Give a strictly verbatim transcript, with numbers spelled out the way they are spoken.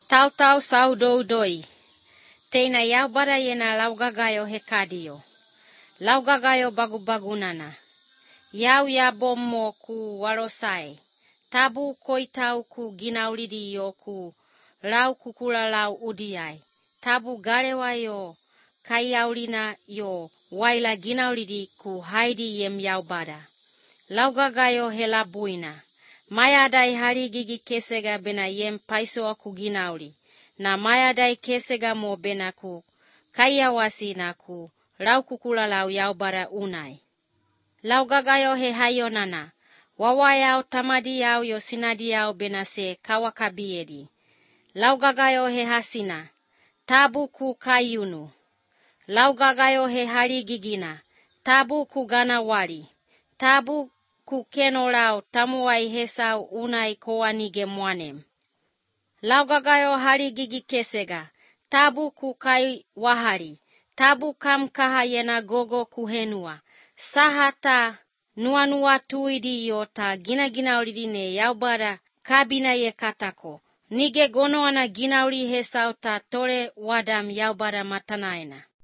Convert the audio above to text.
Tau tau sau dou doi. Teina yaubara yena laugagayo hekadio. Laugagayo bagu-bagunana. Yau ya bomo ku warosai. Tabu koitau ku ginaulidi yo ku lau kukula lau udiai. Tabu garewa yo kaiaulina yo waila ginaulidi ku haidi yem yaubada. Laugagayo helabuina. Mayadai hari gigi kesega bena yem paiso aku ginauli. Na mayadai kesega mo bena ku kaiawasi na ku lau kukula lau yaubada unai. Laugagayo he hayonana. Wawa yao tamadi yao yo sinadi yao bena se kawakabiedi. Laugagayo he hasina. Tabu ku kayunu. Laugagayo he hari gigina. Tabu ku gana wali. Tabu ku keno lao tamuai hesau unai koanige mwanem. Laugagayo hari gigi kesega. Tabu ku kai wahari. Tabu kam kaha yena gogo kuhenua. Sahata nuanua tuidi yota gina ginaulidi ne yaubara kabina ye katako. Nige gono ana ginauli hesau ta tore wadam yaubara matanaena.